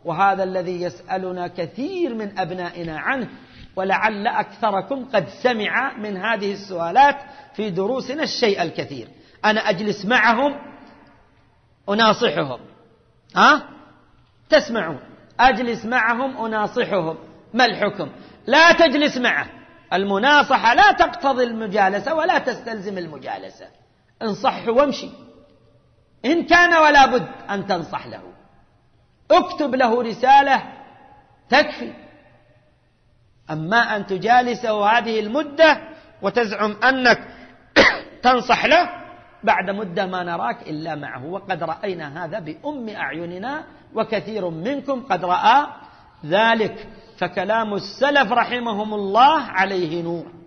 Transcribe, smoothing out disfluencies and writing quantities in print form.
وهذا الذي يسألنا كثير من أبنائنا عنه، ولعل أكثركم قد سمع من هذه السؤالات في دروسنا الشيء الكثير. أنا أجلس معهم أناصحهم، تسمعون، أجلس معهم أناصحهم، ما الحكم؟ لا تجلس معه. المناصحة لا تقتضي المجالسة ولا تستلزم المجالسة. انصحه وامشي، إن كان ولا بد أن تنصح له، اكتب له رسالة تكفي. أما أن تجالسه هذه المدة وتزعم أنك تنصح له، بعد مدة ما نراك إلا معه، وقد رأينا هذا بأم أعيننا، وكثير منكم قد رأى ذلك. فكلام السلف رحمهم الله عليه نور.